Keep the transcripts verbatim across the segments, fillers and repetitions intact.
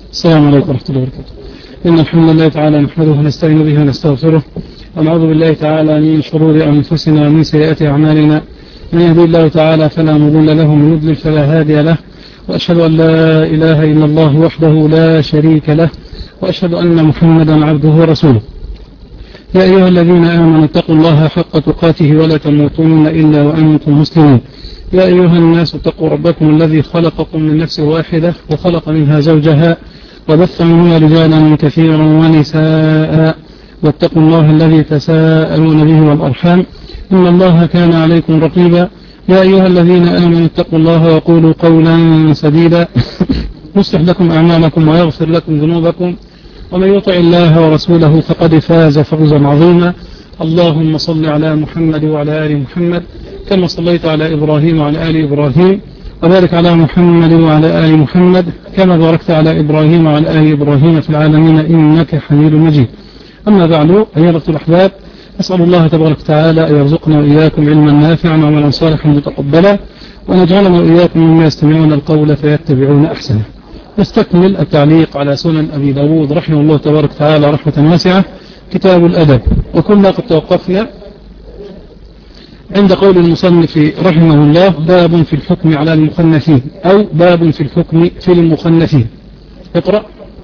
السلام عليكم ورحمة الله وبركاته. إن الحمد لله تعالى نحمده ونستعين به ونستغفره ونعوذ بالله تعالى من شرور أنفسنا ومن سيئات أعمالنا. من يهدي الله تعالى فلا مضل له ومن يضلل فلا هادي له، وأشهد أن لا إله إلا الله وحده لا شريك له، وأشهد أن محمدا عبده ورسوله. يا أيها الذين آمنوا اتقوا الله حق تقاته ولا تموتن إلا وأنتم مسلمون. يا أيها الناس اتقوا ربكم الذي خلقكم من نفس واحدة وخلق منها زوجها وبث منها رجالا كثيرا ونساء، واتقوا الله الذي تساءلون به والأرحام إن الله كان عليكم رقيبا. يا أيها الذين آمنوا اتقوا الله وقولوا قولا سديدا يصلح لكم أعمالكم ويغفر لكم ذنوبكم، ومن يطع الله ورسوله فقد فاز فوزا عظيما. اللهم صل على محمد وعلى آل محمد كما صليت على إبراهيم وعلى آل إبراهيم، وبارك على محمد وعلى آل محمد كما باركت على إبراهيم وعلى آل إبراهيم في العالمين إنك حميد مجيد. أما بعد، أيها الأحباب، أسأل الله تبارك وتعالى أن يرزقنا وإياكم علما نافعا وعملا صالحا متقبلا، ونجعلنا وإياكم مما يستمعون القول فيتبعون أحسنه. نستكمل التعليق على سنن أبي داود رحمه الله تبارك وتعالى رحمة واسعة، كتاب الأدب. وكنا قد توقفنا عند قول المصنف رحمه الله: باب في الحكم على المخنثين، أو باب في الحكم في المخنثين. اقرأ.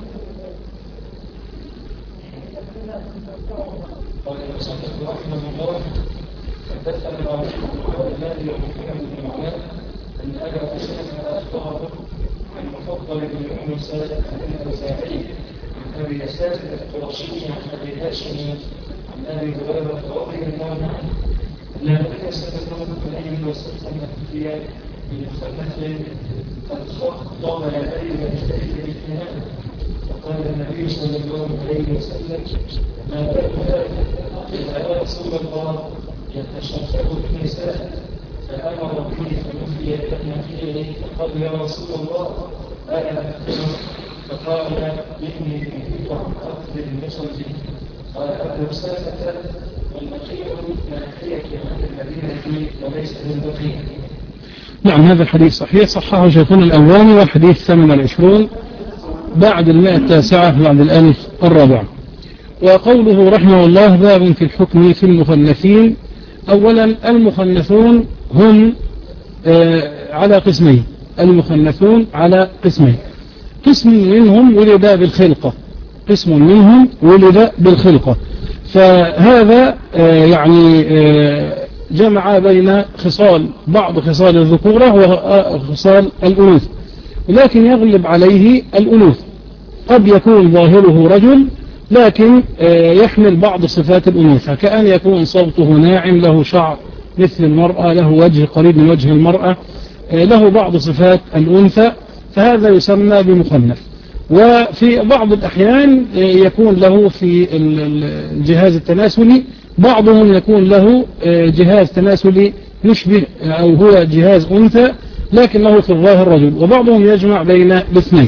أبي أساس القرشي عن أبي هاشم عن أبي هريرة رضي الله عنه لا بد سنة عليه وسلم في بمخلة قد خض على أبي ويشترك بالاثنان، فقال النبي صلى الله عليه وسلم: ما بال هذا يا رسول الله يتشفق النساء؟ فأمر به فنفي إليه فقال: يا رسول الله ألا أخبره؟ فقال: إني كنت أقتل المصلي. قال أبو سلمة: والبقيع ناحية عن المدينة وليس بالبقيع. نعم، هذا الحديث صحيح، صححه شيخنا الألباني، والحديث ثمن العشرون بعد المائة التاسعة بعد الألف الرابعة. وقوله رحمه الله: باب في الحكم في المخنثين. أولا، المخنثون هم آه على قسمين. المخنثون على قسمين: قسم منهم ولد بالخلقة، قسم منهم ولد بالخلقة. فهذا آه يعني آه جمع بين خصال بعض خصال الذكورة وخصال الأنوثة، ولكن يغلب عليه الأنوثة. قد يكون ظاهره رجل لكن آه يحمل بعض صفات الأنوثة، كأن يكون صوته ناعم، له شعر مثل المرأة، له وجه قريب من وجه المرأة، آه له بعض صفات الأنثى، فهذا يسمى بمخنث. وفي بعض الأحيان يكون له في الجهاز التناسلي، بعضهم يكون له جهاز تناسلي يشبه أو هو جهاز أنثى لكنه في الظاهر رجل، وبعضهم يجمع بين الاثنين،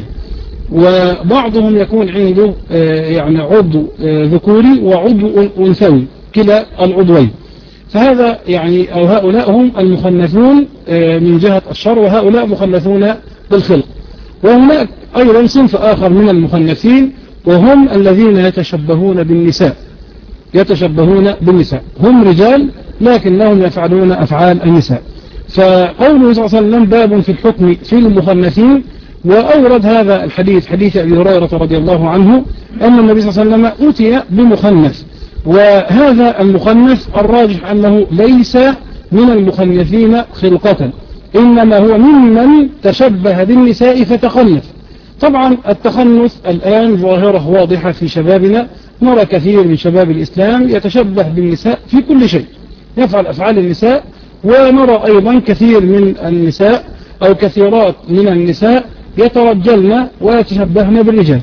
وبعضهم يكون عنده يعني عضو ذكوري وعضو أنثوي كلا العضوين. فهذا يعني أو هؤلاء هم المخنثون من جهة الشر، وهؤلاء مخنثون بالخلق. وهناك أيضا صنف آخر من المخنثين، وهم الذين يتشبهون بالنساء، يتشبهون بالنساء هم رجال لكنهم يفعلون أفعال النساء. فقوله صلى الله عليه وسلم: باب في الحكم في المخنثين. وأورد هذا الحديث حديث أبي هريرة رضي الله عنه أن النبي صلى الله عليه وسلم أتي بمخنث، وهذا المخنث الراجح أنه ليس من المخنثين خلقة، إنما هو ممن تشبه بالنساء فتخنث. طبعا التخنث الآن ظاهرة واضحة في شبابنا، نرى كثير من شباب الإسلام يتشبه بالنساء في كل شيء، يفعل أفعال النساء. ونرى أيضا كثير من النساء أو كثيرات من النساء يترجلن ويتشبهن بالرجال.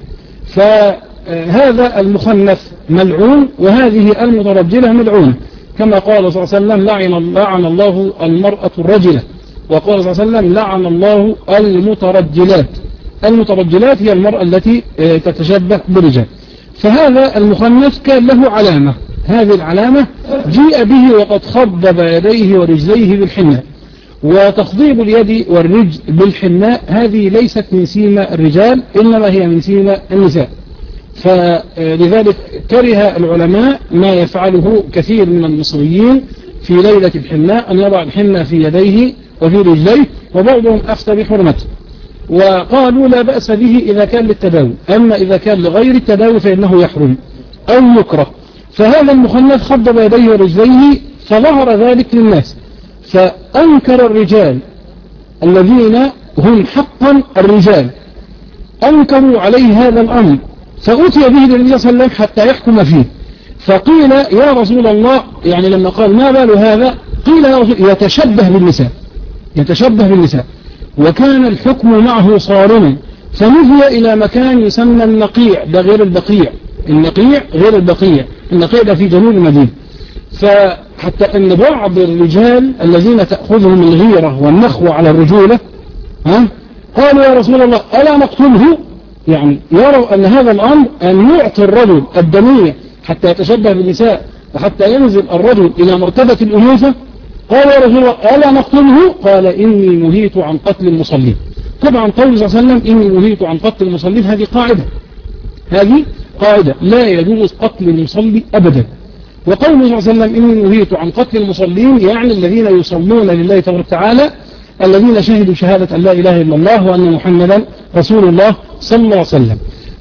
فهذا المخنث ملعون، وهذه المترجلة ملعونة، كما قال صلى الله عليه وسلم: لعن, لعن الله المرأة الرجلة. وقال صلى الله عليه وسلم: لعن الله المترجلات. المترجلات هي المرأة التي تتشبه بالرجال. فهذا المخنث كان له علامة، هذه العلامة جيء به وقد خضب يديه ورجليه بالحناء، وتخضيب اليد والرجل بالحناء هذه ليست من سيمة الرجال إنما هي من سيمة النساء. فلذلك كره العلماء ما يفعله كثير من المصريين في ليلة الحناء أن يضع الحنة في يديه وفي رجليه، وبعضهم أفتى بحرمته وقالوا لا بأس به إذا كان للتداوي، أما إذا كان لغير التداوي فإنه يحرم أو يكره. فهذا المخنث خضب يديه ورجليه فظهر ذلك للناس، فأنكر الرجال الذين هم حقا الرجال أنكروا عليه هذا الأمر، فأتي به للنبي صلى الله عليه وسلم حتى يحكم فيه. فقيل يا رسول الله، يعني لما قال ما بال هذا، قيل يا رسول يتشبه بالنساء يتشبه بالنساء وكان الحكم معه صارما، فنهي إلى مكان يسمى النقيع، ده غير البقيع، النقيع غير البقيع، النقيع ده في جنوب المدينة. فحتى أن بعض الرجال الذين تأخذهم الغيرة والنخوة على الرجولة ها قالوا يا رسول الله ألا نقتله، يعني يروا أن هذا الأمر أن يعطي الرجل الدنية حتى يتشبه بالنساء وحتى ينزل الرجل إلى مرتبة الأنوثة. قال يا رسول الله ألا نقتله، قال إني نهيت عن قتل المصلين. طبعا قول صلى الله عليه وسلم إني نهيت عن قتل المصلين هذه قاعدة هذه قاعدة لا يجوز قتل المصلي أبدا. وقول صلى الله عليه وسلم إني نهيت عن قتل المصلين يعني الذين يصلون لله تبارك وتعالى، الذين شهدوا شهادة أن لا إله إلا الله وأن محمدا رسول الله صلى الله عليه وسلم.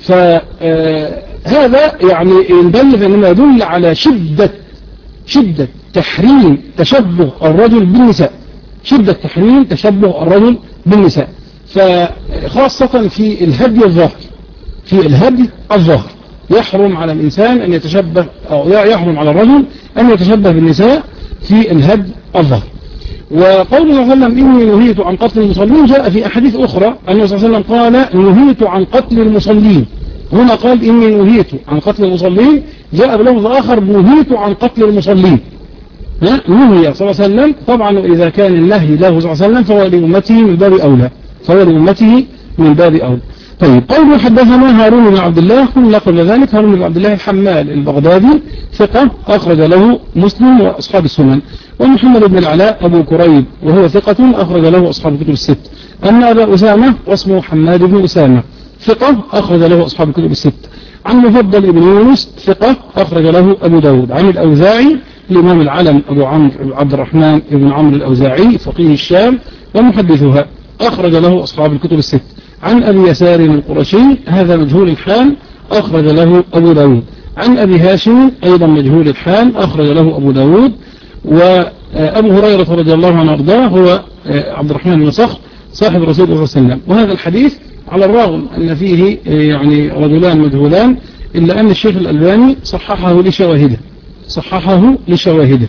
فهذا يعني يدل إنما يدل على شدة شدة تحريم تشبه الرجل بالنساء، شدة تحريم تشبه الرجل بالنساء، فخاصة في الهدي الظاهر في الهدي الظاهر يحرم على الإنسان أن يتشبه أو يحرم على الرجل أن يتشبه بالنساء في الهدي الظاهر. وقول الله عليه وسلم إني نهيت عن قتل المصلين جاء في أحاديث أخرى أن صلى الله عليه وسلم قال نهيت عن قتل المصلين، هنا قال إني نهيت عن قتل المصلين، جاء بلفظ آخر نهيت عن قتل المصلين. نهي صلى الله عليه وسلم، طبعا إذا كان النهي له صلى الله عليه وسلم فهو لأمته من باب أولى فهو لأمته من باب أولى. طيب قوله حدثنا هارون بن عبد الله، قلنا قبل ذلك هارون بن عبد الله الحمال البغدادي ثقة أخرج له مسلم وأصحاب السنن، ومحمد بن العلاء أبو كريب وهو ثقة أخرج له أصحاب الكتب الست. أما أبا أسامة واسمه حماد بن أسامة ثقة أخرج له أصحاب الكتب الست. عن مفضل بن يونس ثقة أخرج له أبو داود. عن الأوزاعي الإمام العلم أبو عمرو عبد الرحمن بن عمرو الأوزاعي فقيه الشام ومحدثها أخرج له أصحاب الكتب الست. عن أبي يسار القرشي هذا مجهول الحال أخرج له أبو داود. عن أبي هاشم أيضا مجهول الحال أخرج له أبو داود. وأبو هريرة رضي الله عنه وارضاه هو عبد الرحمن بن صخر صاحب رسول الله صلى الله عليه وسلم. وهذا الحديث على الرغم أن فيه يعني رجلان مجهولان إلا أن الشيخ الألباني صححه لشواهده صححه لشواهده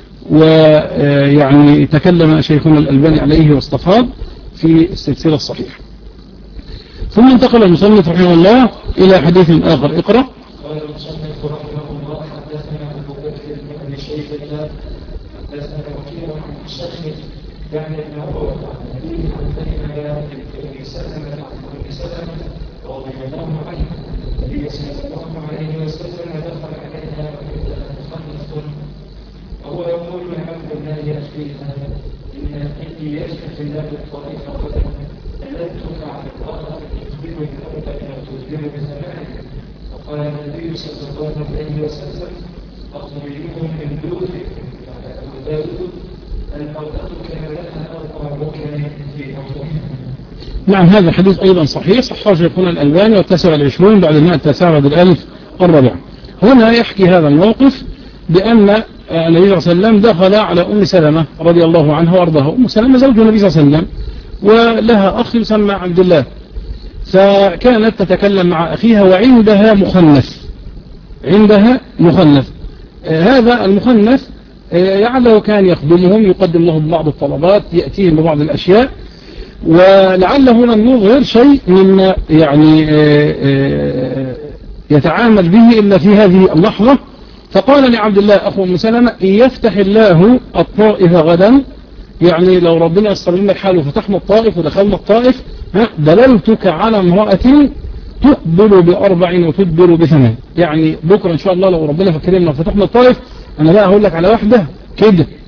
ويعني تكلم شيخنا الألباني عليه واستفاض في السلسلة الصحيحة. ثم انتقل المصنف رحمه الله إلى حديث آخر. اقرأ. قال المصنف رحمه الله حدثنا أبو بكر بن شيبة حدثنا وكيع عن الشيخ يعني ابن عمر عن أبيه عن بني سلمة عن أبي سلمة رضي الله عنه النبي صلى الله عليه وسلم دخل عليها مخلف وهو يقول الحمد لله يكفيها إن إني يجد في الله الطريق قدما ألدتك على الأرض تخبر الأرض إلى تخبر بزمان. فقال النبي صلى الله عليه وسلم أخبريهم من دودك على أبو داود المرأة كان لها أربع ركن في بطنها. نعم هذا الحديث أيضا صحيح صححه شيخنا الألباني والتاسع والعشرون بعد المائة التاسعة بعد الألف الرابع. هنا يحكي هذا الموقف بأن النبي صلى الله عليه وسلم دخل على أم سلمة رضي الله عنها وارضاها. أم سلمة زوج النبي صلى الله عليه وسلم ولها أخ يسمى عبد الله، فكانت تتكلم مع أخيها وعندها مخنث عندها مخنث آه هذا المخنث آه لعله كان يخدمهم يقدم لهم بعض الطلبات يأتيهم ببعض الأشياء، ولعله لم يظهر شيء مما يعني آه آه يتعامل به إلا في هذه اللحظة. فقال لعبد الله أخو أم سلمة إن يفتح الله الطائف غدا، يعني لو ربنا يسر لنا الحال وفتحنا الطائف ودخلنا الطائف دللتك على امرأة تقبل بأربع وتدبر بثمان، يعني بكرة إن شاء الله لو ربنا فكرنا وفتحنا الطائف أنا لا أقول لك على واحدة كده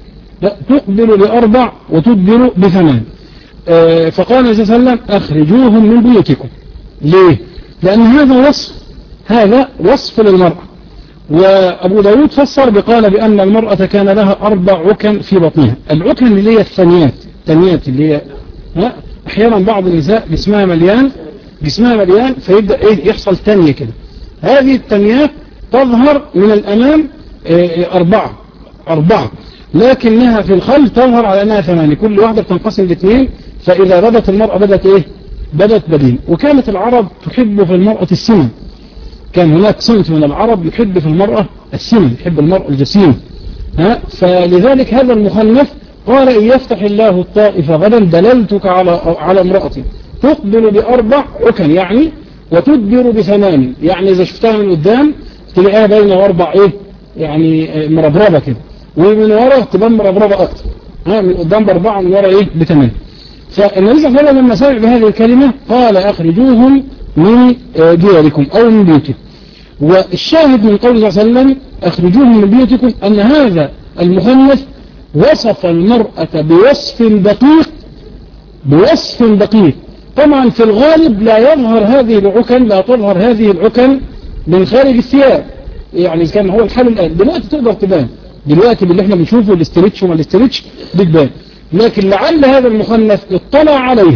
لا، تقبل بأربع وتدبر بثمان. آه فقال النبي صلى الله عليه وسلم أخرجوهم من بيوتكم. ليه؟ لأن هذا وصف هذا وصف للمرأة. وأبو داود فسر بقال بأن المرأة كان لها أربع عكن في بطنها. العكن اللي هي الثنيات الثنيات اللي هي ها أحيانا بعض النساء جسمها مليان جسمها مليان فيبدأ إيه يحصل ثانية كده. هذه الثنيات تظهر من الأمام إيه أربعة أربعة لكنها في الخلف تظهر على أنها ثمانية، كل واحدة بتنقسم لاثنين. فإذا بدت المرأة بدت إيه بدت بدين. وكانت العرب تحب في المرأة السمن، كان هناك صنف من العرب يحب في المرأة السمن، يحب المرأة الجسيمة. ها فلذلك هذا المخنث قال إن يفتح الله الطائف غدا دللتك على على امرأتي تقبل بأربع عكن يعني وتدبر بثمان، يعني إذا شفتها من قدام تلاقيها بين أربع إيه يعني مربربة كده، ومن ورا تبان مربربة أكتر. ها من قدام بأربعة ومن ورا إيه بثمان. فالنبي صلى الله عليه وسلم لما سمع بهذه الكلمة قال أخرجوهم من دياركم أو من بيوتكم. والشاهد من قول صلى الله عليه وسلم أخرجوهم من بيوتكم أن هذا المخنث وصف المرأة بوصف دقيق بوصف دقيق. طبعا في الغالب لا يظهر هذه العكن لا تظهر هذه العكن من خارج الثياب، يعني كان هو الحال الآن. دلوقتي تقدر تبان، دلوقتي اللي احنا بنشوفه الاستريتش وما الاستريتش بتبان، لكن لعل هذا المخنث اطلع عليها.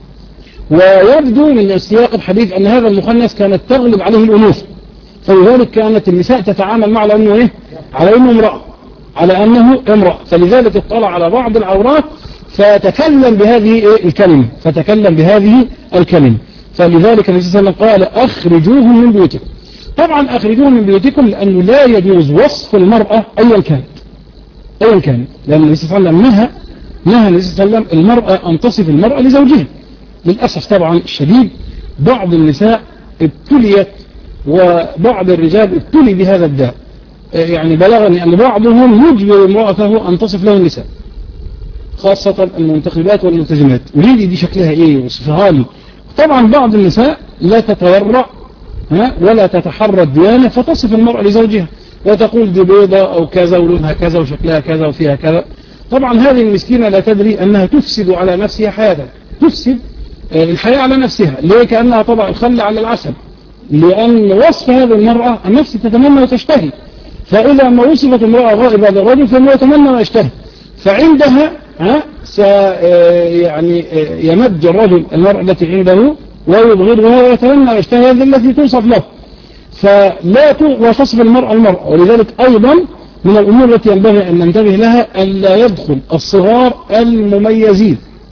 ويبدو من سياق الحديث أن هذا المخنث كانت تغلب عليه الأنوثة، فلذلك كانت النساء تتعامل معه على أنه إيه؟ على أنه امرأة على أنه امرأة فلذلك اطلع على بعض العورات فتكلم بهذه إيه الكلمة فتكلم بهذه الكلمة فلذلك النبي صلى الله عليه وسلم قال أخرجوهم من بيوتكم. طبعا أخرجوهم من بيوتكم لأنه لا يجوز وصف المرأة أيا كانت أيا كانت لأن النبي صلى الله عليه وسلم نهى نهى النبي صلى الله عليه وسلم المرأة أن تصف المرأة لزوجها. للأسف طبعا الشديد بعض النساء ابتليت وبعض الرجال ابتلي بهذا الداء، يعني بلغني أن بعضهم يجبر امرأته أن تصف له النساء خاصة المنتخبات والملتزمات، وليدي دي شكلها ايه وصفها لي. طبعا بعض النساء لا تتورع ها ولا تتحرى الديانة فتصف المرأة لزوجها وتقول دي بيضة أو كذا ولونها كذا وشكلها كذا وفيها كذا. طبعا هذه المسكينة لا تدري أنها تفسد على نفسها حياتها، تفسد الحياة على نفسها. ليه؟ كأنها طبع الخل على العسل، لأن وصف هذه المرأة النفس تتمنى وتشتهي، فإذا ما وصفت المرأة غائبة للرجل فهو يتمنى ويشتهي، فعندها ها س يعني يمد الرجل المرأة التي عنده ويبغضها ويتمنى ويشتهي هذه التي توصف له، فلا تصف المرأة المرأة. ولذلك أيضا من الأمور التي ينبغي أن ننتبه لها أن لا يدخل الصغار المميزين،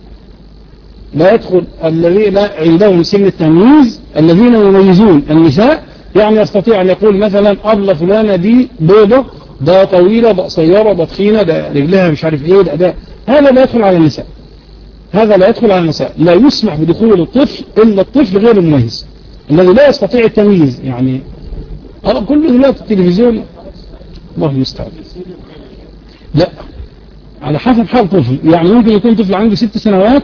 لا يدخل الذين عندهم سن التمييز الذين يميزون النساء، يعني يستطيع أن يقول مثلا أبلة فلانة دي بيضة، ده طويلة، ده قصيرة، ده تخينة، ده رجلها مش عارف ايه، ده ده هذا لا يدخل على النساء، هذا لا يدخل على النساء. لا يسمح بدخول الطفل إلا الطفل غير المميز الذي لا يستطيع التمييز. يعني كل دلوقتي التلفزيون الله يستعان، لا على حسب حال طفل، يعني ممكن يكون طفل عنده ست سنوات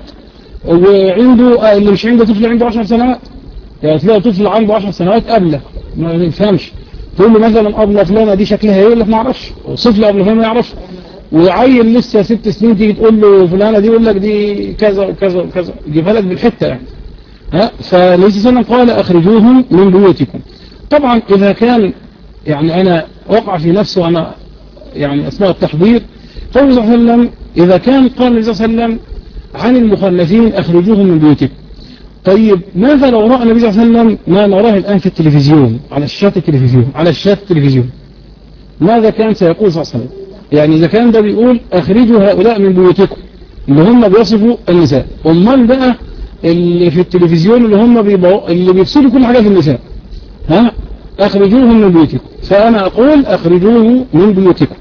وعنده اللي مش عنده طفل عنده عشر سنوات، يعني تلاقي طفل عنده عشر سنوات قبله ما يفهمش، تقول له مثلا أبلة فلانة دي شكلها ايه، يقول لك ما اعرفش، طفل أبلة فلانة ما يعرفش، وعيل لسه ست سنين تيجي تقول له فلانة دي يقول لك دي كذا وكذا وكذا، يجيبها لك بالحتة يعني. ها فالنبي صلى الله عليه وسلم قال أخرجوهم من بيوتكم. طبعا إذا كان يعني أنا وقع في نفسي وأنا يعني أثناء التحضير قول صلى الله عليه وسلم إذا كان قال النبي صلى الله عليه وسلم عن المخلفين أخرجوهم من بيوتكم، طيب ماذا لو رأى النبي صلى الله عليه وسلم ما نراه الآن في التلفزيون على الشاشات التلفزيون على الشاشات التلفزيون ماذا كان سيقول صلى الله عليه وسلم؟ يعني إذا كان ده بيقول أخرجوا هؤلاء من بيوتكم اللي هم بيصفوا النساء، أمال بقى اللي في التلفزيون اللي هم بيبقوا اللي بيفسدوا كل حاجة في النساء، ها أخرجوهم من بيوتكم. فأنا أقول أخرجوه من بيوتكم.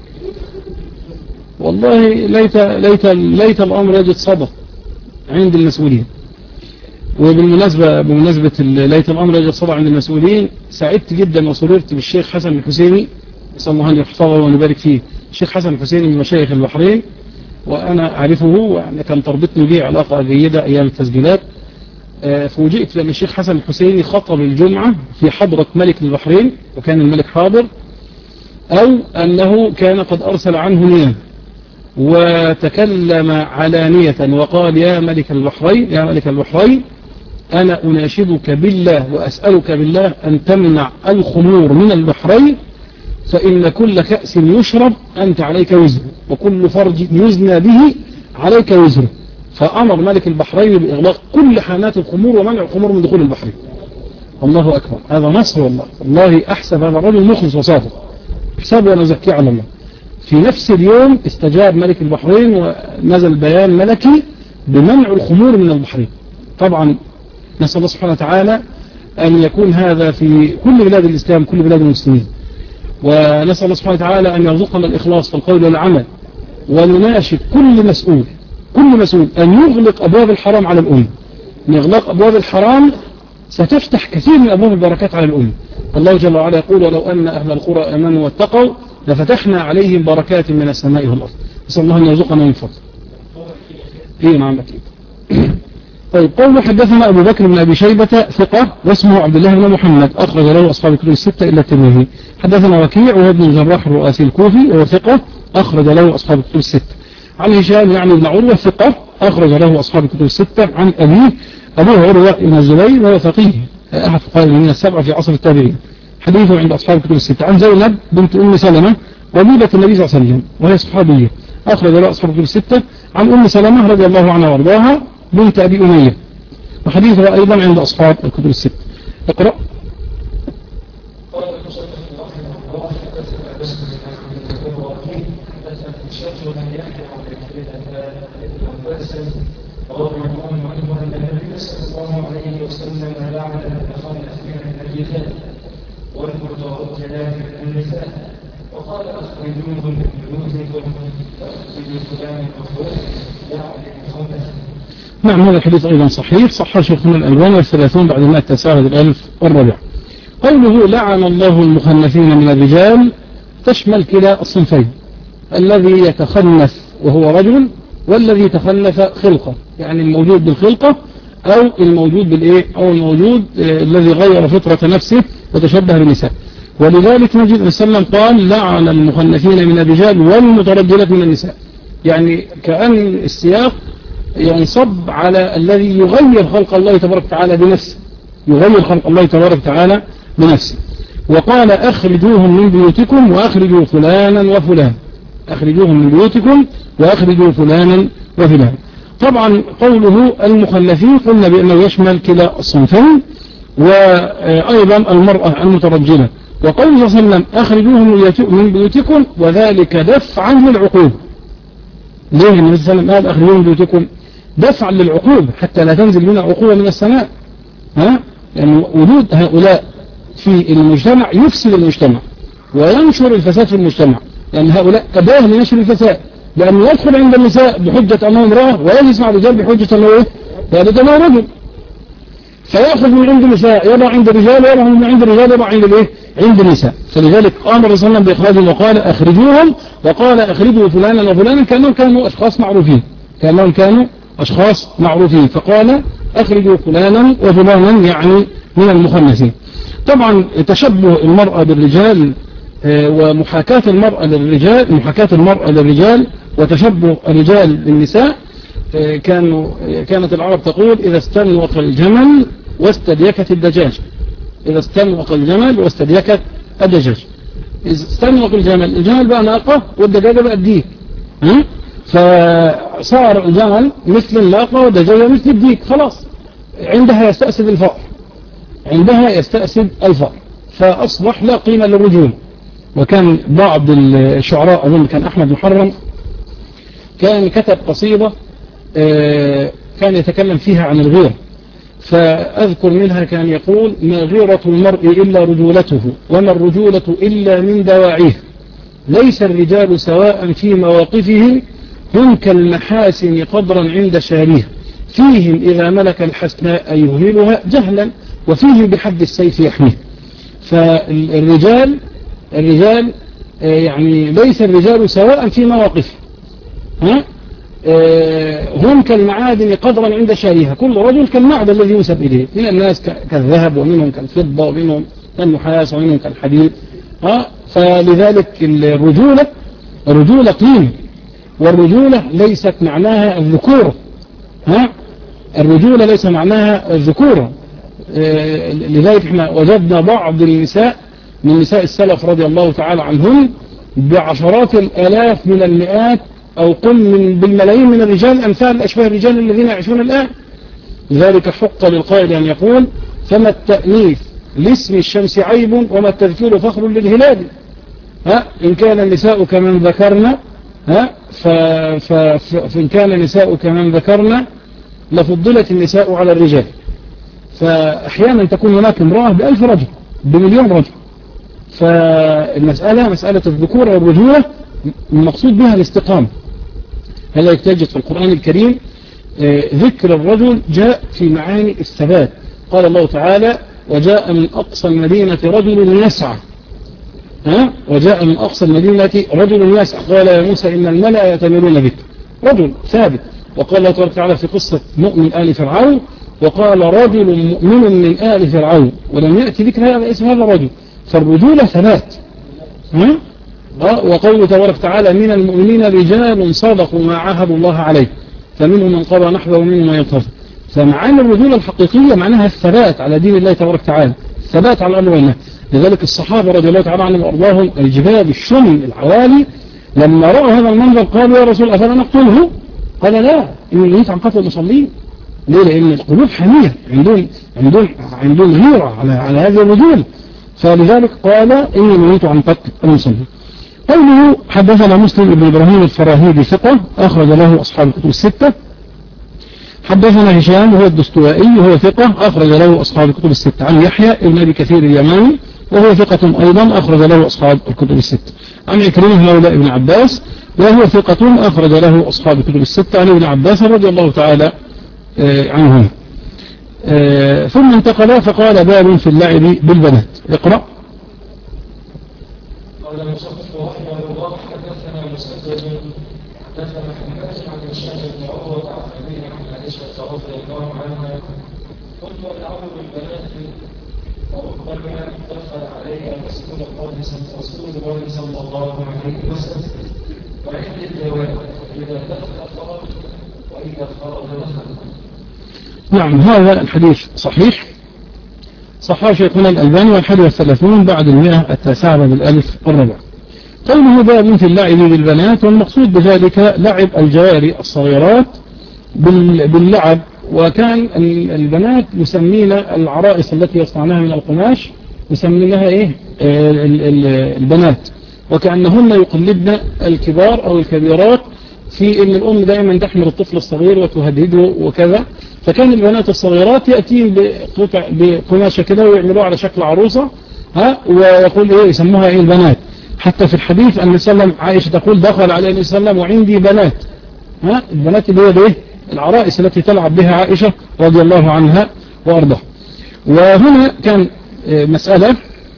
والله ليت ليت ليت الأمر يجد صدى عند المسؤولين. وبالمناسبة بمناسبة ليت الأمر يجد صدى عند المسؤولين، سعدت جدا وسررت بالشيخ حسن الحسيني صلى الله عليه يحفظه ونبارك فيه. الشيخ حسن الحسيني من مشايخ البحرين وأنا أعرفه، ويعني كان تربطني به علاقة جيدة أيام التسجيلات. فوجئت لأن الشيخ حسن الحسيني خطب الجمعة في حضرة ملك البحرين وكان الملك حاضر، أو أنه كان قد أرسل عنه نيام، وتكلم علانية وقال يا ملك البحرين يا ملك البحرين أنا أناشدك بالله وأسألك بالله أن تمنع الخمور من البحرين، فإن كل كأس يشرب أنت عليك وزره، وكل فرج يزنى به عليك وزره. فأمر ملك البحرين بإغلاق كل حانات الخمور ومنع الخمور من دخول البحرين. الله أكبر، هذا نصر والله. والله أحسب هذا الرجل مخلص وصادق، حسابه وأنا أزكيه على الله. في نفس اليوم استجاب ملك البحرين ونزل بيان ملكي بمنع الخمور من البحرين. طبعا نسأل الله سبحانه وتعالى أن يكون هذا في كل بلاد الإسلام كل بلاد المسلمين، ونسأل الله سبحانه وتعالى أن يرزقنا الإخلاص في القول والعمل، ونناشد كل مسؤول كل مسؤول أن يغلق أبواب الحرام على الأمة. إغلاق أبواب الحرام ستفتح كثير من أبواب البركات على الأمة. الله جل وعلا يقول ولو أن أهل القرى آمنوا واتقوا لفتحنا عليهم بركات من السماء والأرض. نسأل الله أن يرزقنا من فضله. إيه نعم أكيد. طيب قوله حدثنا أبو بكر بن أبي شيبة ثقة واسمه عبد الله بن محمد أخرج له أصحاب الكتب الستة إلا الترمذي. حدثنا وكيع وهو ابن الجراح الرؤاسي الكوفي وهو ثقة أخرج له أصحاب الكتب الستة. عن هشام يعني ابن عروة ثقة أخرج له أصحاب الكتب الستة. عن أبيه أبوه عروة بن الزبير وهو فقيه أحد فقهاء من السبعة في عصر التابعين، حديثه عند أصحاب الكتب الستة. عن زينب بنت أم سلمة وليدة النبي صلى الله عليه وسلم وهي صحابية أخرج له أصحاب الكتب الستة. عن أم سلمة رضي الله عنها وارضاها بنت أبي أمية وحديثها أيضا عند أصحاب الكتب الستة. اقرأ. وقال أخرجوهم من بيوتكم فأخرجوا فلان وفلان يعني نعم هذا الحديث أيضا صحيح، صح شيخنا الألباني والثلاثون بعد المائة التاسعة الألف والرابع. قوله لعن الله المخنثين من الرجال تشمل كلا الصنفين، الذي يتخنث وهو رجل والذي تخلف خلقة، يعني الموجود بالخلقة أو الموجود بالإيه أو الموجود آه الذي غير فطرة نفسه وتشبه بالنساء. ولذلك نجد النبي صلى الله عليه وسلم قال لعن المخنثين من الرجال والمترجلات من النساء، يعني كأن السياق ينصب على الذي يغير خلق الله تبارك وتعالى بنفسه، يغير خلق الله تبارك وتعالى بنفسه. وقال أخرجوهم من بيوتكم وأخرجوا فلانا وفلان، أخرجوهم من بيوتكم وأخرجوا فلانا وفلان. طبعا قوله المخلفين قلنا بأنه يشمل كلا الصنفين وأيضا المرأة المترجلة. وقوله صلى الله عليه وسلم أخرجوهم من بيوتكم وذلك دفعا للعقوبة. ليه النبي صلى الله عليه وسلم قال أخرجوهم من بيوتكم؟ دفعا للعقوبة حتى لا تنزل لنا عقوبة من السماء، ها؟ لأن يعني وجود هؤلاء في المجتمع يفسد المجتمع وينشر الفساد في المجتمع، لأن يعني هؤلاء أداة لنشر الفساد، لأنه يدخل عند النساء بحجة أنه امرأة ويجلس مع الرجال بحجة أنه إيه؟ ذلك أنه رجل، فيأخذ من عند النساء يضع عند الرجال ويضع من عند الرجال يضع عند الإيه؟ عند النساء. فلذلك أمر الرسول صلى الله عليه وسلم بإخراجهم وقال أخرجوهم، وقال أخرجوا فلانا وفلانا كأنهم كانوا أشخاص معروفين، كأنهم كانوا أشخاص معروفين، فقال أخرجوا فلانا وفلانا يعني من المخنثين. طبعا تشبه المرأة بالرجال ومحاكاة المرأة للرجال، محاكاة المرأة للرجال وتشبه الرجال للنساء، كانوا كانت العرب تقول إذا استنوق الجمل واستديكت الدجاج، إذا استنوق الجمل واستديكت الدجاج. إذا استنوق الجمل، الجمل بقى ناقة والدجاجة بقى الديك، فصار الجمل مثل الناقة والدجاجة مثل الديك، خلاص عندها يستأسد الفأر، عندها يستأسد الفأر، فأصبح لا قيمة للرجول. وكان بعض الشعراء أظن كان أحمد محرم كان كتب قصيدة كان يتكلم فيها عن الغيرة، فأذكر منها كان يقول ما غيرة المرء إلا رجولته وما الرجولة إلا من دواعيه، ليس الرجال سواء في مواقفهم هم كالمحاسن قدرا عند شاريه، فيهم إذا ملك الحسناء يهملها جهلا وفيه بحد السيف يحميه. فالرجال الرجال يعني ليس الرجال سواء في مواقفهم، ها هم كالمعادن قدرا عند شاريها، كل رجل كالمعدن الذي ينسب إليه، من الناس كالذهب ومنهم كالفضة ومنهم كالنحاس ومنهم كالحديد. فلذلك الرجولة الرجولة قيمة، والرجولة ليست معناها الذكورة. ها الرجولة ليس معناها الذكورة. آه لذلك احنا وجدنا بعض النساء من نساء السلف رضي الله تعالى عنهم بعشرات الآلاف من المئات أو قل من بالملايين من الرجال أمثال أشباه الرجال الذين يعيشون الآن. لذلك حق للقائل أن يقول فما التأنيث لاسم الشمس عيب وما التذكير فخر للهلال. ها إن كان النساء كمن ذكرنا ها فإن كان النساء كمن ذكرنا لفضلت النساء على الرجال. فأحيانا تكون هناك امرأة بألف رجل بمليون رجل. فالمسألة مسألة الذكورة والرجولة المقصود بها الاستقامة. هل تجد في القرآن الكريم ذكر الرجل جاء في معاني الثبات. قال الله تعالى وجاء من أقصى المدينة رجل يسعى. ها وجاء من أقصى المدينة رجل يسعى قال يا موسى إن الملأ يأتمرون بك. رجل ثابت. وقال الله تبارك وتعالى في قصة مؤمن آل فرعون وقال رجل مؤمن من آل فرعون ولم يأتي ذكر هذا اسم هذا الرجل. فالرجولة ثبات. ها وقوله تبارك وتعالى من المؤمنين رجال صدقوا ما عاهدوا الله عليه فمنهم من قضى نحبه ومنهم من ينتظر. فمعاني الرجولة الحقيقية معناها الثبات على دين الله تبارك وتعالى الثبات على الأمر والنهي. لذلك الصحابة رضي الله تعالى عنهم وأرضاهم الجبال الشم العوالي لما رأوا هذا المنظر قالوا يا رسول أفلا نقتله؟ قال لا إني نهيت عن قتل المصلين. ليه؟ لأن القلوب حمية عندهم عندهم عندهم غيرة على على هذه الرجول. فلذلك قال إني نهيت عن قتل المصلين. قوله حدثنا مسلم بن إبراهيم الفراهيدي ثقة أخرج له أصحاب الكتب الستة. حدثنا هشام وهو الدستوائي وهو ثقة أخرج له أصحاب الكتب الستة عن يحيى ابن أبي كثير اليماني وهو ثقة أيضا أخرج له أصحاب الكتب الستة عن عكرمة مولى ابن عباس وهو ثقة أخرج له أصحاب الكتب الستة عن ابن عباس رضي الله تعالى عنهم. ثم انتقل فقال باب في اللعب بالبنات. اقرأ. قال المصنف رحمه الله حدثنا مسدد حدثنا حماد عن هشام بن عروة عن أبيه عن عائشة رضي الله عنها كنت ألعب بالبنات وربما دخل علي رسول الله رسول الله صلى الله عليه وسلم وعندي الجواب إذا دخل خرج وإذا خرج دخل. نعم هذا الحديث صحيح صححه شيخنا الألباني والحادي والثلاثون بعد المئة التاسعة بالألف الربع. قوله باب في اللعب بالبنات والمقصود بذلك لعب الجواري الصغيرات باللعب. وكان البنات يسمين العرائس التي يصنعناها من القماش يسمينها ايه البنات وكأنهن يقلدن الكبار او الكبيرات في ان الام دائما تحمل الطفل الصغير وتهدده وكذا. فكان البنات الصغيرات يأتين بقماشة كده ويعملوها على شكل عروسة ها ويقول ايه يسموها ايه البنات. حتى في الحديث أن وسلم عائشة تقول دخل عليه النبي صلى الله عليه وسلم وعندي بنات. ها البنات اللي هي ايه العرائس التي تلعب بها عائشة رضي الله عنها وأرضاها. وهنا كان مسألة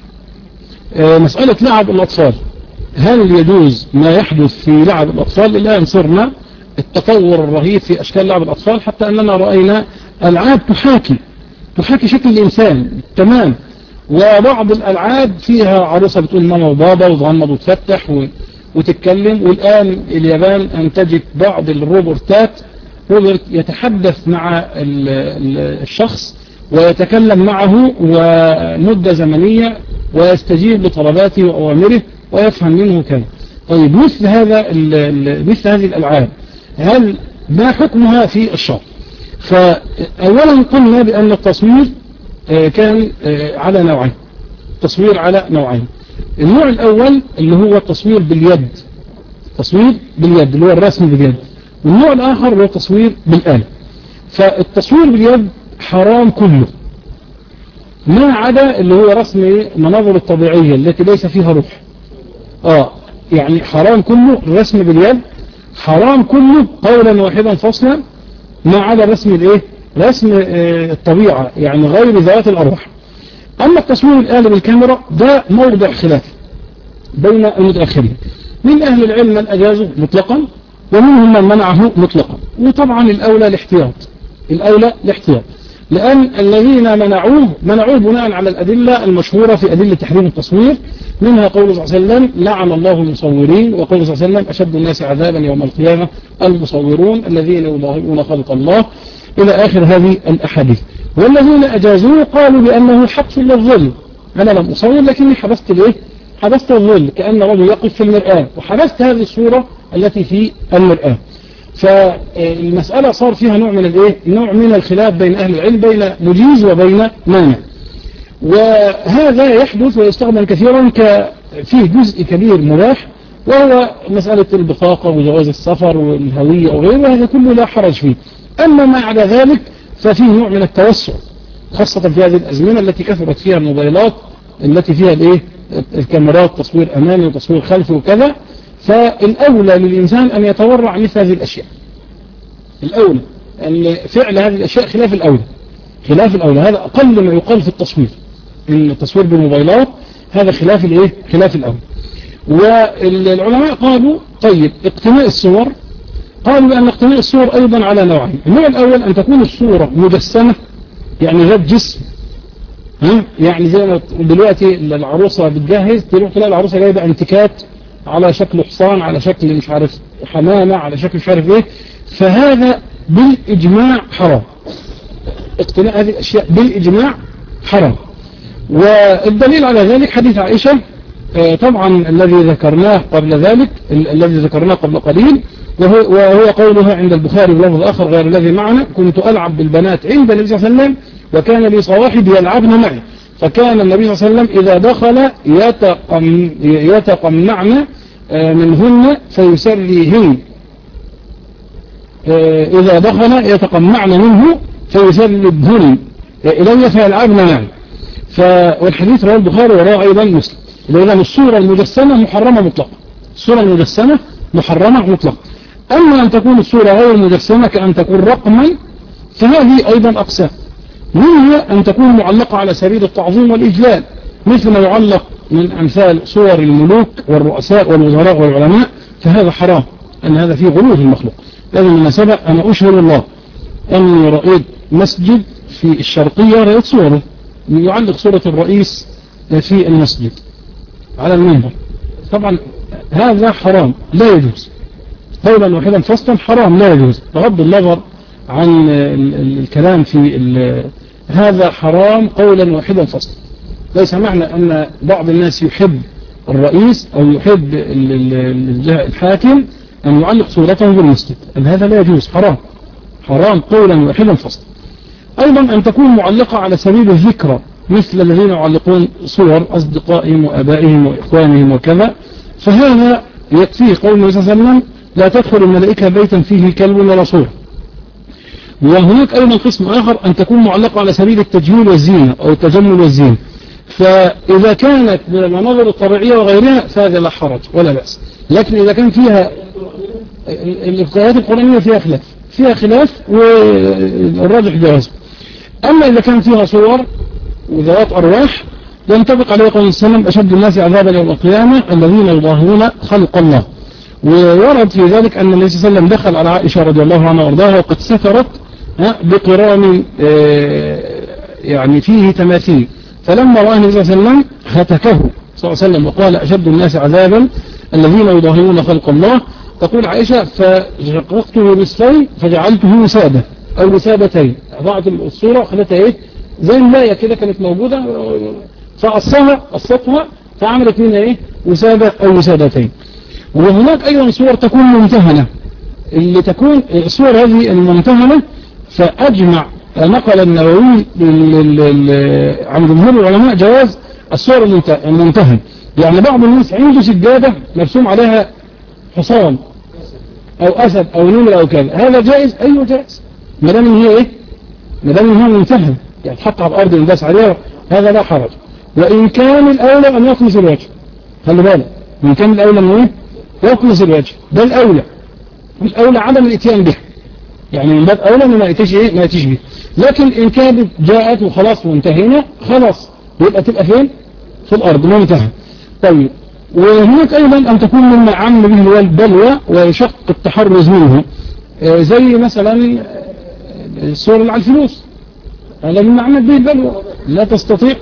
مسألة لعب الأطفال. هل يجوز ما يحدث في لعب الأطفال؟ الآن صرنا التطور الرهيب في أشكال لعب الأطفال حتى أننا رأينا ألعاب تحاكي تحاكي شكل الإنسان تمام. وبعض الألعاب فيها عروسة بتقول ماما وبابا وتغمض وتفتح و... وتتكلم. والآن اليابان أنتجت بعض الروبوتات روبوت يتحدث مع ال... الشخص ويتكلم معه ومدة زمنية ويستجيب لطلباته وأوامره ويفهم منه كذا. طيب مثل هذا ال... مثل هذه الألعاب هل ما حكمها في الشرع؟ فأولا قلنا بأن التصوير كان على نوعين. تصوير على نوعين. النوع الأول اللي هو التصوير باليد تصوير باليد اللي هو الرسم باليد. والنوع الآخر هو التصوير بالآلة. فالتصوير باليد حرام كله ما عدا اللي هو رسم المناظر الطبيعية التي ليس فيها روح. آه يعني حرام كله الرسم باليد حرام كله قولا واحدا فصلا ما عدا رسم الايه رسم الطبيعة يعني غير ذات الأرواح. أما التصوير الآلي بالكاميرا ده موضع خلاف بين المتأخرين. من أهل العلم من أجازه مطلقا ومنهم من منعه مطلقا. وطبعا الأولى الاحتياط الأولى الاحتياط لأن الذين منعوه منعوه بناء على الأدلة المشهورة في أدلة تحريم التصوير، منها قوله صلى الله عليه وسلم لعن الله المصورين، وقوله صلى الله عليه وسلم أشد الناس عذابا يوم القيامة المصورون الذين يضاهئون خلق الله، إلى آخر هذه الأحاديث. والذين أجازوه قالوا بأنه حبس للظل، أنا لم أصور لكني حبست الإيه؟ حبست الظل، كأن رجل يقف في المرآة وحبست هذه الصورة التي في المرآة. فالمسألة صار فيها نوع من الايه نوع من الخلاف بين أهل العلم، بين مجيز وبين مانع. وهذا يحدث ويستخدم كثيرا فيه جزء كبير مباح، وهو مسألة البطاقة وجواز السفر والهوية وغيره، هذا كله لا حرج فيه. أما ما عدا ذلك ففيه نوع من التوسع، خاصة في هذه الأزمنة التي كثرت فيها الموبايلات التي فيها الايه الكاميرات، تصوير أمامي وتصوير خلفي وكذا. فالأولى للإنسان أن يتورع مثل هذه الأشياء. الأولى أن فعل هذه الأشياء خلاف الأولى، خلاف الأولى هذا أقل ما يقال في التصوير، إن التصوير بالموبايلات هذا خلاف الإيه خلاف الأولى. والعلماء قالوا طيب اقتناء الصور، قالوا بأن اقتناء الصور أيضا على نوعين. النوع الأول أن تكون الصورة مجسمة، يعني ذات جسم، ها يعني زي ما دلوقتي العروسة بتجهز تروح تلاقي العروسة جايبة انتكات على شكل حصان، على شكل مش عارف حمامة، على شكل مش عارف ايه، فهذا بالإجماع حرام. اقتناء هذه الأشياء بالإجماع حرام. والدليل على ذلك حديث عائشة طبعا الذي ذكرناه قبل ذلك، الذي ذكرناه قبل قليل، وهو, وهو قولها عند البخاري بلفظ آخر غير الذي معنا: كنت ألعب بالبنات عند النبي صلى الله عليه وسلم وكان لي صواحب يلعبن معي، فكان النبي صلى الله عليه وسلم إذا دخل يتقم يتقمعن منهن فيسريهن، إذا دخل يتقمعن منه فيسربهن إلي فيلعبن معي. والحديث رواه البخاري وراه أيضا مسلم. إذا الصورة المجسمة محرمة مطلقا، الصورة المجسمة محرمة مطلقا. أما أن تكون الصورة غير مجسمة كأن تكون رقما فهذه أيضا أقسام، منها أن تكون معلقة على سبيل التعظيم والإجلال، مثل ما يعلق من أمثال صور الملوك والرؤساء والوزراء والعلماء، فهذا حرام، أن هذا فيه غلو في المخلوق. لازم من سبق أنا أشهد الله أني رأيت مسجد في الشرقية رأيت صوره يعلق صورة الرئيس في المسجد على المنبر، طبعا هذا حرام لا يجوز، قولا واحدا فصلا حرام لا يجوز، بغض النظر عن الكلام في هذا حرام قولا واحدا فصلا. ليس معنى أن بعض الناس يحب الرئيس أو يحب الحاكم أن يعلق صورته بالمسجد، أن هذا لا يجوز، حرام حرام قولا واحدا فصلا. أيضا أن تكون معلقة على سبيل الذكرى، مثل الذين يعلقون صور أصدقائهم وأبائهم وإخوانهم وكذا، فهذا يكفيه قول النبي صلى الله عليه وسلم: لا تدخل الملائكة بيتا فيه كلب ولا صور. وهناك أيضا قسم آخر أن تكون معلقة على سبيل التجميل والزينة أو التجمل والزينة، فإذا كانت من المناظر الطبيعية وغيرها فهذا لا حرج ولا بأس. لكن إذا كان فيها الآيات القرآنية فيها خلاف فيها خلاف والراجح جوازه. أما إذا كان فيها صور وذوات أرواح ينطبق عليه قول السلام: أشد الناس عذابا يوم القيامة الذين يضاهئون خلق الله. وورد في ذلك أن النبي صلى الله عليه وسلم دخل على عائشة رضي الله عنها وارضاها وقد سترت بقران يعني فيه تماثيل، فلما رأى النبي صلى الله عليه وسلم هتكه صلى الله عليه وسلم وقال: أشد الناس عذابا الذين يضاهئون خلق الله. تقول عائشة: فشققته نصفين فجعلته وسادة أو وسادتين، ضعت الصورة وخلتها إيه زي الملاية كده كانت موجودة، فقصها قصتها فعملت منها إيه وسادة أو وسادتين. وهناك أيضا صور تكون ممتهنة، اللي تكون الصور هذه الممتهنة فأجمع نقل النووي عن جمهور العلماء جواز الصور الممتهن. يعني بعض الناس عنده سجادة مرسوم عليها حصان أو أسد أو نمر أو كذا، هذا جائز؟ أيوه جائز، ما دام هي إيه ما دام هي ممتهن، يعني تحط على الأرض ونداس عليها، هذا لا حرج. وإن كان الأولى أن يطمس الوجه، خلي بالك، إن كان الأولى أن إيه يطمس الوجه، ده الأولى، الأولى عدم الاتيان به، يعني من باب أولى ما يأتيش إيه ما يأتيش به. لكن إن كانت جاءت وخلاص منتهينا خلاص يبقى تبقى فين في الأرض ممتهن. طيب، وهناك أيضا أن تكون مما عم به البلوى ويشق التحرز منه، زي مثلا الصور اللي على الفلوس، هذا من معنى به البلوى، لا تستطيع.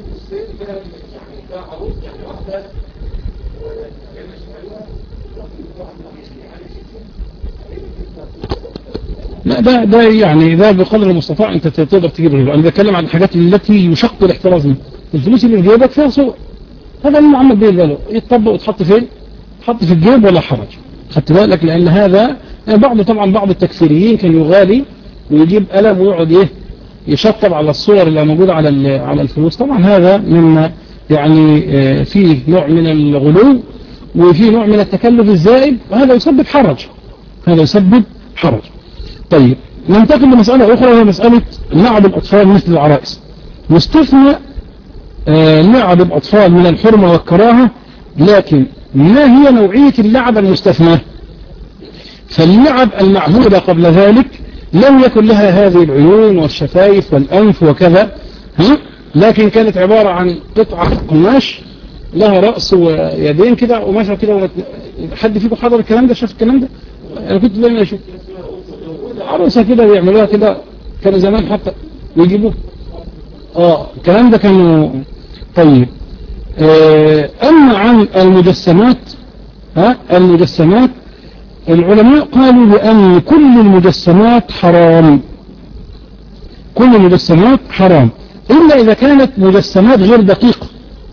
لا ده ده يعني ده بقدر المستطاع انت تقدر تجيب الربا. انا بتكلم عن الحاجات التي يشق الاحتراز منها. الفلوس اللي في جيبك فيها صور، هذا اللي معمل به البلوى، يتطبق وتحط فين؟ تحط في الجيب ولا حرج. خدت بالك؟ لان هذا يعني بعض طبعا بعض التكفيريين كان يغالي ويجيب قلم ويقعد ايه يشطب على الصور اللي موجوده على على الفلوس. طبعا هذا مما يعني فيه نوع من الغلو وفيه نوع من التكلف الزائد، وهذا يسبب حرج، هذا يسبب حرج. طيب ننتقل لمسألة أخرى، وهي مسألة لعب الأطفال مثل العرائس. مستثنى آه لعب الأطفال من الحرمة والكراهة، لكن ما هي نوعية اللعب المستثنى؟ فاللعب المعهودة قبل ذلك لم يكن لها هذه العيون والشفايف والأنف وكذا، ها؟ لكن كانت عبارة عن قطعة قماش لها رأس ويدين كده وماشى كده. حد فيكم حضر الكلام ده؟ شاف الكلام ده؟ أنا كنت دايما أشوف عروسة كده بيعملوها كده، كانوا زمان حتى يجيبوه. اه الكلام ده كانوا. طيب آه أما عن المجسمات، ها المجسمات العلماء قالوا بأن كل المجسمات حرام، كل المجسمات حرام إلا إذا كانت مجسمات غير دقيقة،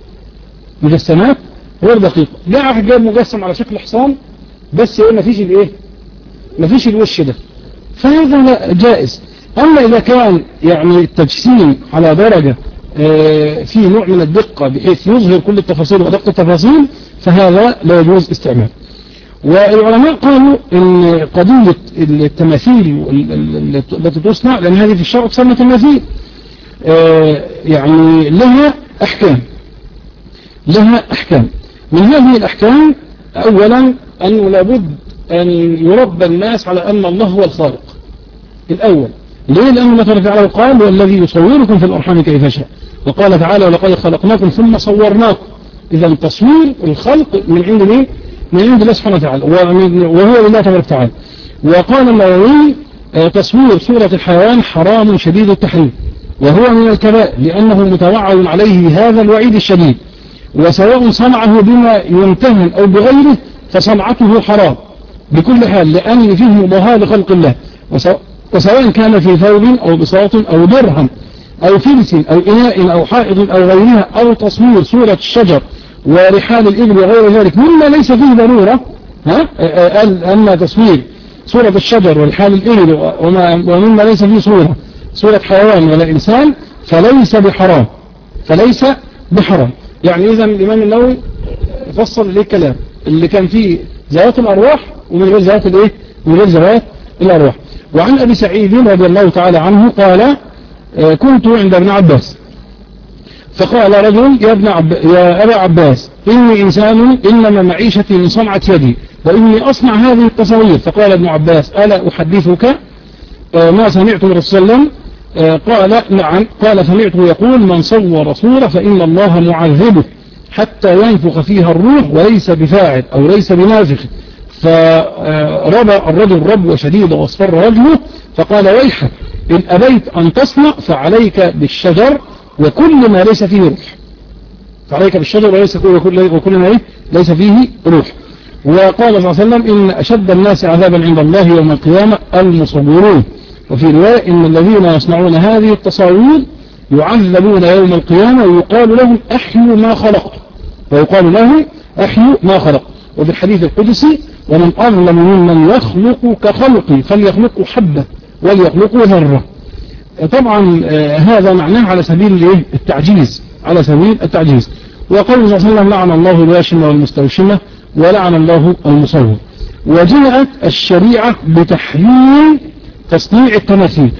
مجسمات غير دقيقة. جاء واحد جايب مجسم على شكل حصان بس يقول ما فيش الايه، ما فيش الوش ده، فهذا جائز. أما إذا كان يعني التجسيم على درجة آه في نوع من الدقة بحيث يظهر كل التفاصيل ودقة التفاصيل، فهذا لا يجوز استعمال. والعلماء قالوا ان قضية التماثيل التي تصنع، لأن هذه في الشرع تسمى تماثيل، آه يعني لها أحكام، لها أحكام. من هذه الأحكام أولا أنه لابد أن يربى الناس على أن الله هو الخالق الأول. ليه؟ لأنه مثلا تعالى قال والذي يصوركم في الأرحام كيف شاء، وقال تعالى ولقد خلقناكم ثم صورناكم. إذا تصوير الخلق من عند مين؟ من عند الله سبحانه وتعالى، وهو لله تبارك وتعالى. وقال النووي تصوير صورة الحيوان حرام شديد التحريم، وهو من الكبائر لأنه متوعد عليه بهذا الوعيد الشديد، وسواء صنعه بما يمتهن أو بغيره فصنعته حرام بكل حال، لأن فيه مضاهاة لخلق الله، وسواء كان في ثوب أو بساط أو درهم أو فلس أو إناء أو حائط أو غيرها، أو تصوير صورة الشجر ورحال الإبل وغير ذلك مما ليس فيه ضرورة. ها؟ أما تصوير صورة الشجر ورحال الإبل ومما ليس فيه صورة صورة حيوان ولا إنسان فليس بحرام، فليس بحرام. يعني إذا الإمام النووي فصل إليه كلام اللي كان فيه ذوات الأرواح ومن غير ذوات الإيه؟ من غير ذوات الأرواح. وعن أبي سعيد رضي الله تعالى عنه قال كنت عند ابن عباس فقال رجل يا ابن عب... يا أبا عباس إني إنسان إنما معيشتي من صنعة يدي وإني أصنع هذه التصاوير. فقال ابن عباس ألا أحدثك ما سمعت من رسول الله؟ قال نعم. قال سمعته يقول من صور صورة فإن الله معذبه حتى ينفخ فيها الروح وليس بفاعل أو ليس بنافخ. فربى الرجل ربوة شديدة واصفر وجهه فقال ويحك إن أبيت أن تصنع فعليك بالشجر وكل ما ليس فيه روح، فعليك بالشجر وليس وكل, وكل ما ليس فيه روح. وقال صلى الله عليه وسلم إن أشد الناس عذابا عند الله يوم القيامة المصورون. وفي رواية إن الذين يصنعون هذه التصاوير يعذبون يوم القيامة ويقال لهم أحيوا ما خلقت، ويقال له أحيوا ما خلقت. وفي الحديث القدسي ومن أظلم ممن يخلق كخلقي فليخلقوا حبة وليخلقوا ذرة. طبعا هذا معناه على سبيل التعجيز، على سبيل التعجيز. وقال صلى الله عليه وسلم لعن الله الواشمة والمستوشمة ولعن الله المصور. وجاءت الشريعة بتحريم تصنيع التماثيل،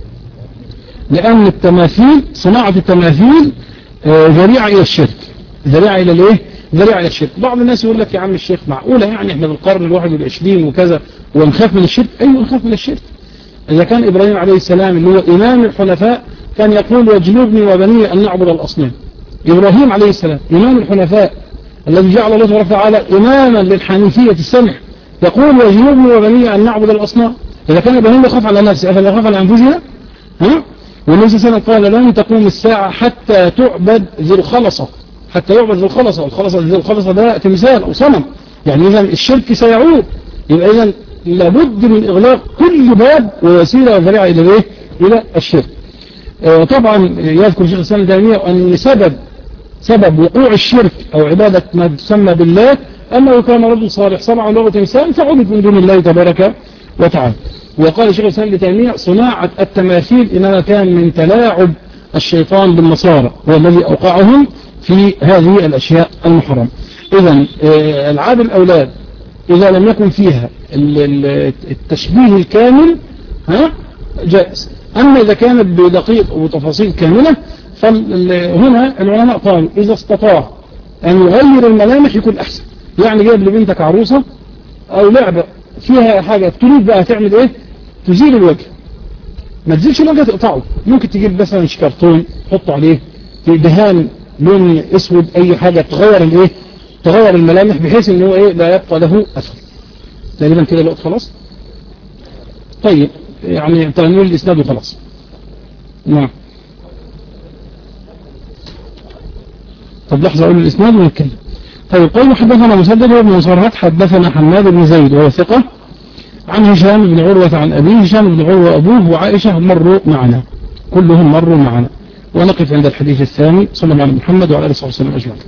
لأن التماثيل صناعة التماثيل ذريعة إلى الشرك، ذريعة إلى الإيه؟ ذريعة إلى الشرك. بعض الناس يقول لك يا عم الشيخ معقولة يعني إحنا بالقرن الواحد والعشرين وكذا ونخاف من الشرك؟ أيوة نخاف من الشرك. إذا كان إبراهيم عليه السلام اللي هو إمام الحنفاء كان يقول واجنبني وبني أن نعبد الأصنام. إبراهيم عليه السلام إمام الحنفاء الذي جعل الله سبحانه وتعالى إماما للحنيفية السمح يقول واجنبني وبني أن نعبد الأصنام. إذا كان إبراهيم يخاف على نفسه أفلا يخاف على أنفسنا؟ ها؟ والنبي صلى الله عليه وسلم قال لن تقوم الساعة حتى تعبد ذي الخلصة، حتى يعبد ذي الخلصة، والخلصة ذي الخلصة ده تمثال أو صنم، يعني إذا الشرك سيعود. يبقى إذا لابد من إغلاق كل باب ووسيلة وذريعة إلى إيه؟ إلى الشرك. آه طبعا يذكر شيخ الإسلام ابن تيمية أن سبب سبب وقوع الشرك أو عبادة ما تسمى بالله أنه كان رجل صالح صنع له تمثال فعبد من دون الله تبارك وتعالى. وقال شيخ الإسلام ابن تيمية صناعة التماثيل إنما كان من تلاعب الشيطان بالنصارى، هو الذي أوقعهم في هذه الأشياء المحرمة. إذن ألعاب الأولاد إذا لم يكن فيها التشبيه الكامل ها جائز، أما إذا كانت بدقيق وتفاصيل كاملة فهنا العلماء قالوا إذا استطاع أن يغير الملامح يكون أحسن. يعني جايب لبنتك عروسة أو لعبة فيها حاجة تريد بقى تعمل إيه؟ تزيل الوجه، ما تزيلش الوجه تقطعه، ممكن تجيب مثلا شكرتون تحط عليه دهان لون اسود، اي حاجة تغير الايه، تغير الملامح بحيث ان هو ايه لا يبقى له اثر. تقريبا كده الوقت خلاص. طيب يعني تنوير الاسناد وخلاص. نعم. طب لحظة اقول الاسناد ونتكلم. طيب قال حدثنا مسدد بن مصرحات حدثنا حماد بن زيد وهو ثقة عن هشام بن عروة عن أبيه. هشام بن عروة أبوه وعائشة مروا معنا، كلهم مروا معنا. ونقف عند الحديث الثاني. صلى الله على محمد وعلى آله وصحبه وسلم أجمعين.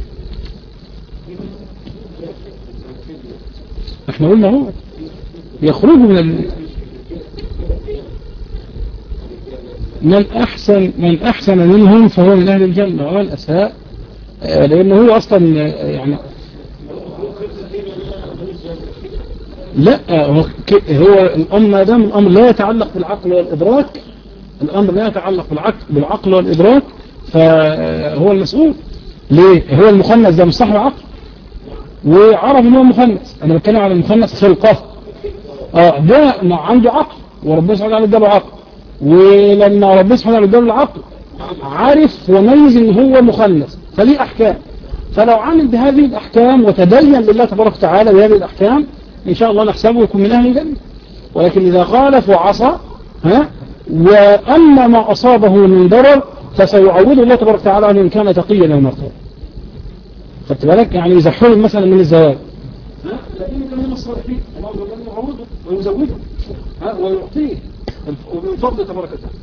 احنا قلنا هو يخرجوا من ال... من أحسن من أحسن منهم فهو من أهل الجنة، ومن أساء لأنه هو أصلا يعني لا هو, هو الأمر ده من الأمر لا يتعلق بالعقل والإدراك، الأمر لا يتعلق بالعقل, بالعقل والإدراك، فهو المسؤول. ليه؟ هو المخنث ده مش صاحب عقل وعرف ان هو مخنث. أنا بتكلم على المخنث خلقه، اه ده عنده عقل وربنا سبحانه وتعالى اداله عقل، ولما ربنا سبحانه وتعالى اداله العقل عارف وميز ان هو مخنث فليه أحكام. فلو عمل بهذه الأحكام وتدين لله تبارك وتعالى بهذه الأحكام إن شاء الله نحسبه يكون من أهل الجنة. ولكن إذا خالف وعصى ها وأما ما أصابه من ضرر فسيعوض الله تبارك وتعالى أن كان تقيا يوم القيامة. خدت بالك؟ يعني إذا حرم مثلا من الزواج ها لكن من الصالحين الله يعوضه ويزوجه ها ويعطيه ومن فضل تبارك وتعالى.